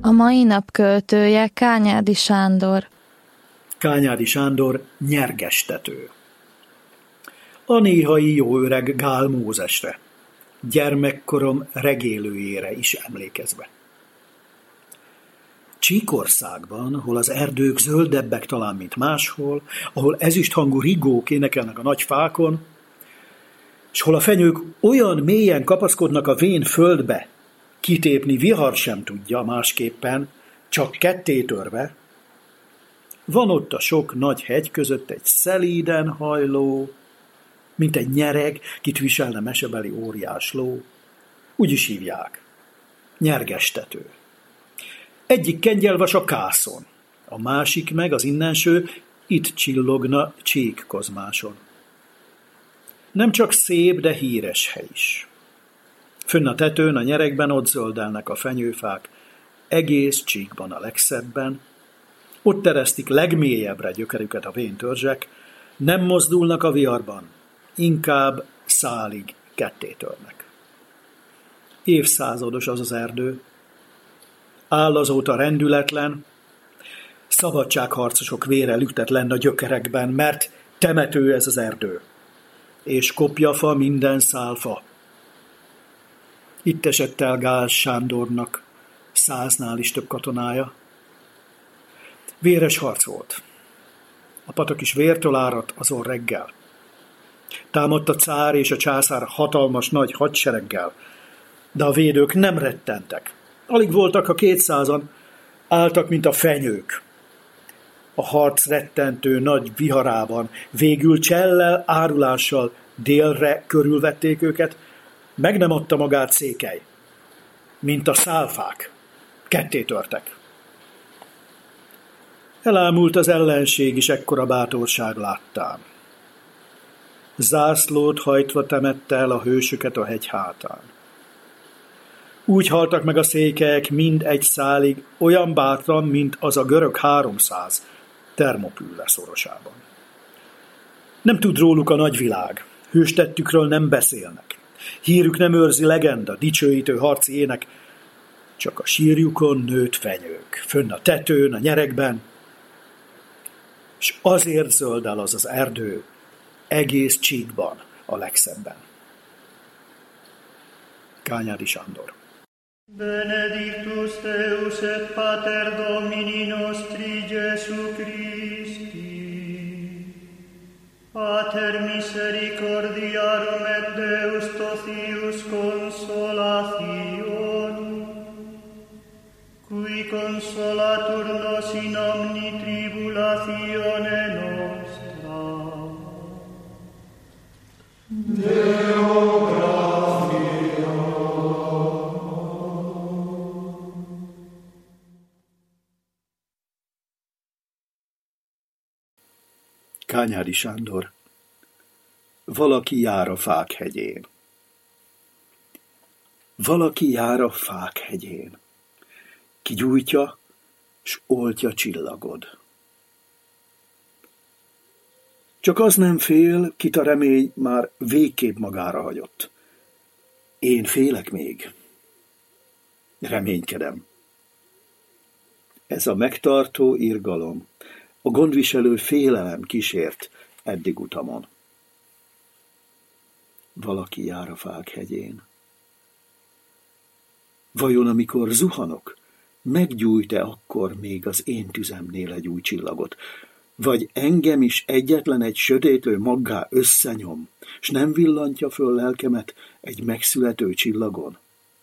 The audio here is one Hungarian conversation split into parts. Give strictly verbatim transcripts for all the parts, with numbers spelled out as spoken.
A mai nap költője Kányádi Sándor. Kányádi Sándor nyergestető. A néhai jó öreg Gál Mózesre, gyermekkorom regélőjére is emlékezve. Csíkországban, hol az erdők zöldebbek talán, mint máshol, ahol ezüsthangú rigók énekelnek a nagy fákon, és hol a fenyők olyan mélyen kapaszkodnak a vén földbe, kitépni vihar sem tudja másképpen, csak ketté törve, van ott a sok nagy hegy között egy szelíden hajló, mint egy nyereg, kit viselne mesebeli óriás ló. Úgy is hívják. Nyergestető. Egyik kengyelvas a kászon, a másik meg, az innenső, itt csillogna Csíkkozmáson. Nem csak szép, de híres hely is. Fönn a tetőn, a nyeregben ott zöldelnek a fenyőfák, egész Csíkban a legszebben. Ott teresztik legmélyebbre gyökerüket a vén törzsek, nem mozdulnak a viharban, inkább szálig ketté törnek. Évszázados az az erdő, áll azóta rendületlen, szabadságharcosok vére lüktet lenn a gyökerekben, mert temető ez az erdő, és kopjafa minden szálfa. Itt esett el Gál Sándornak száznál is több katonája. Véres harc volt. A patak is vértől áradt azon reggel. Támadt a cár és a császár hatalmas nagy hadsereggel, de a védők nem rettentek. Alig voltak a kétszázan, álltak, mint a fenyők. A harc rettentő nagy viharában végül csellel, árulással délre körülvették őket, meg nem adta magát Székely. Mint a szálfák, ketté törtek. Elámult az ellenség is ekkora bátorság láttán. Zászlót hajtva temette el a hősöket a hegy hátán. Úgy haltak meg a székelyek mind egy szálig, olyan bátran, mint az a görög háromszáz Termopülle szorosában. Nem tud róluk a nagyvilág, hőstettükről nem beszélnek. Hírük nem őrzi legenda, dicsőítő harci ének, csak a sírjukon nőtt fenyők, fönn a tetőn, a nyeregben, és azért zöld el az az erdő egész Csíkban a legszebben. Kányádi Sándor. Benedictus Deus et Pater Domini nostri Jesu Christi, Pater misericordiarum et Deus totius consolationum, qui consolatur nos in omni tribulatione nostra. Deo gratia. Kányádi Sándor. Valaki jár a fák hegyén. Valaki jár a fák hegyén. Ki gyújtja, s oltja csillagod. Csak az nem fél, kit a remény már végképp magára hagyott. Én félek még. Reménykedem. Ez a megtartó irgalom, a gondviselő félelem kísért eddig utamon. Valaki jár a fák hegyén. Vajon amikor zuhanok, meggyújt-e akkor még az én tüzemnél egy új csillagot? Vagy engem is egyetlen egy sötétlő maggá összenyom, s nem villantja föl lelkemet egy megszülető csillagon?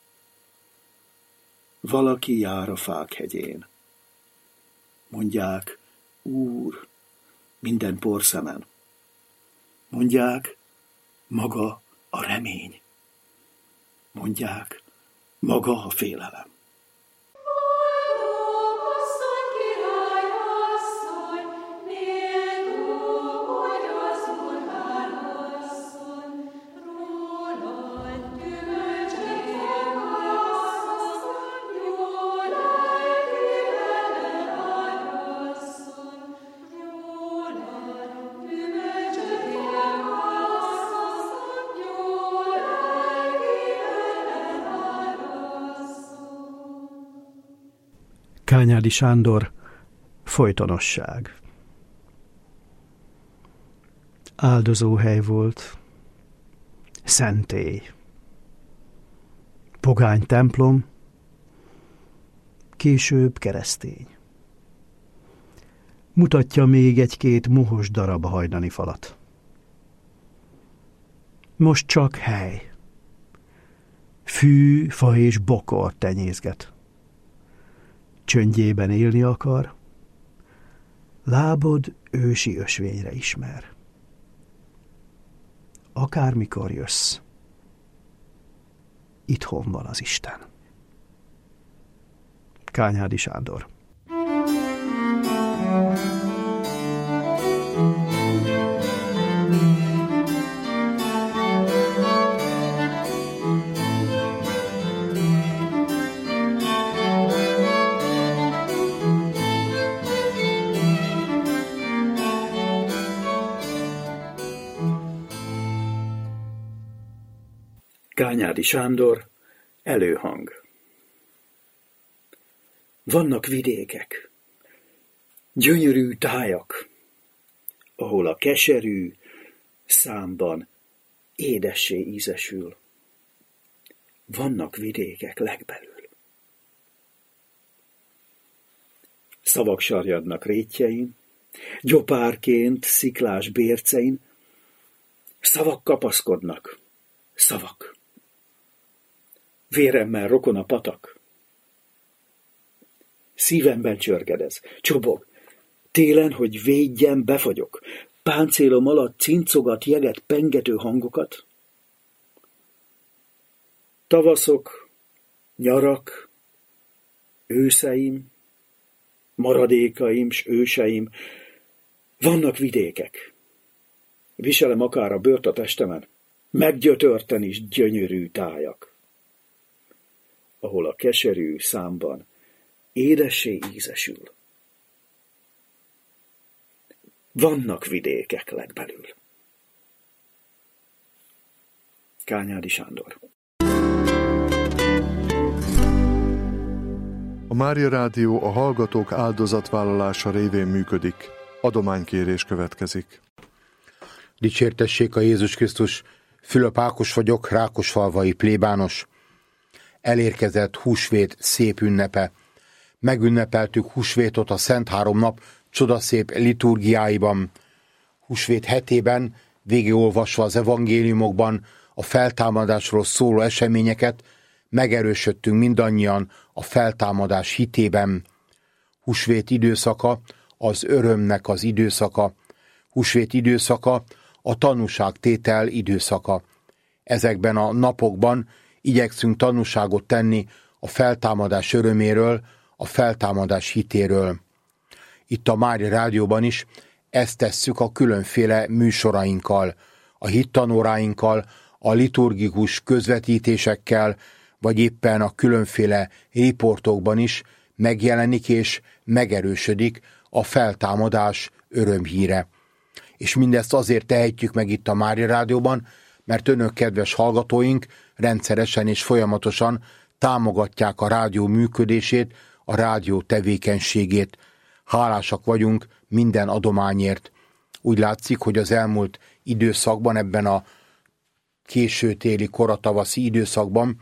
Valaki jár a fák hegyén. Mondják, Úr, minden porszemen. Mondják, maga a remény. Mondják, maga a félelem. Kányádi Sándor, folytonosság. Áldozóhely volt, szentély, pogány templom, később keresztény. Mutatja még egy-két mohos darab a hajdani falat. Most csak hely. Fű, fa és bokor tenyészget. Csöndjében élni akar, lábod ősi ösvényre ismer. Akármikor jössz, itthon van az Isten. Kányádi Sándor. Kányádi Sándor, előhang. Vannak vidékek, gyönyörű tájak, ahol a keserű számban édessé ízesül. Vannak vidékek legbelül. Szavak sarjadnak rétjein, gyopárként sziklás bércein, szavak kapaszkodnak, szavak. Véremmel rokon a patak. Szívemben csörgedez, csobog. Télen, hogy védjem, befagyok. Páncélom alatt cincogat jeget pengető hangokat. Tavaszok, nyarak, őszeim, maradékaim s őseim, vannak vidékek. Viselem akár a bőrt a testemen, meggyötörten is gyönyörű tájak, ahol a keserű számban édessé ízesül. Vannak vidékek legbelül. Kányádi Sándor. A Mária Rádió a hallgatók áldozatvállalása révén működik. Adománykérés következik. Dicsértessék a Jézus Krisztus! Fülöp Ákos vagyok, rákosfalvai plébános. Elérkezett húsvét szép ünnepe. Megünnepeltük húsvétot a Szent Háromnap csodaszép liturgiáiban. Húsvét hetében, végigolvasva az evangéliumokban a feltámadásról szóló eseményeket, megerősödtünk mindannyian a feltámadás hitében. Húsvét időszaka az örömnek az időszaka. Húsvét időszaka a tanúságtétel időszaka. Ezekben a napokban igyekszünk tanúságot tenni a feltámadás öröméről, a feltámadás hitéről. Itt a Mária Rádióban is ezt tesszük a különféle műsorainkkal, a hittanóráinkkal, a liturgikus közvetítésekkel, vagy éppen a különféle riportokban is megjelenik és megerősödik a feltámadás örömhíre. És mindezt azért tehetjük meg itt a Mária Rádióban, mert önök, kedves hallgatóink, rendszeresen és folyamatosan támogatják a rádió működését, a rádió tevékenységét. Hálásak vagyunk minden adományért. Úgy látszik, hogy az elmúlt időszakban, ebben a későtéli, koratavaszi időszakban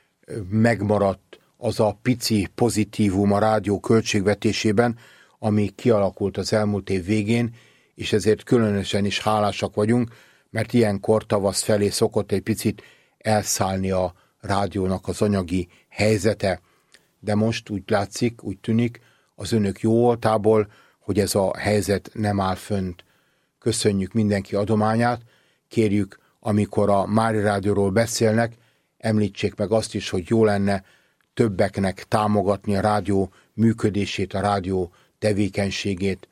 megmaradt az a pici pozitívum a rádió költségvetésében, ami kialakult az elmúlt év végén, és ezért különösen is hálásak vagyunk, mert ilyenkor tavasz felé szokott egy picit elszállni a rádiónak az anyagi helyzete. De most úgy látszik, úgy tűnik az önök jó voltából, hogy ez a helyzet nem áll fönt. Köszönjük mindenki adományát, kérjük, amikor a Mária Rádióról beszélnek, említsék meg azt is, hogy jó lenne többeknek támogatni a rádió működését, a rádió tevékenységét.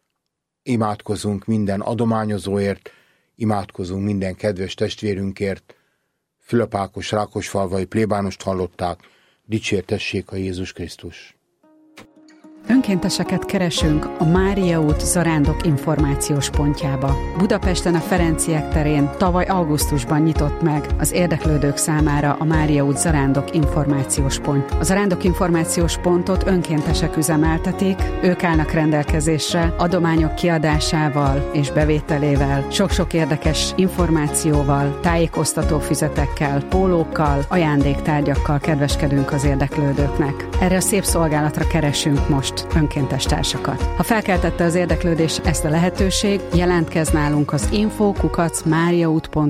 Imádkozunk minden adományozóért, imádkozunk minden kedves testvérünkért. Fülöp Ákos rákosfalvai plébánost hallották, dicsértessék a Jézus Krisztus! Ön önkénteseket keresünk a Mária út Zarándok információs pontjába. Budapesten a Ferenciek terén tavaly augusztusban nyitott meg az érdeklődők számára a Mária út Zarándok információs pont. A Zarándok információs pontot önkéntesek üzemeltetik, ők állnak rendelkezésre adományok kiadásával és bevételével, sok-sok érdekes információval, tájékoztató füzetekkel, pólókkal, ajándéktárgyakkal kedveskedünk az érdeklődőknek. Erre a szép szolgálatra keresünk most önkéntes társakat. Ha felkeltette az érdeklődés ezt a lehetőség, jelentkezz nálunk az info kukac mariaút pont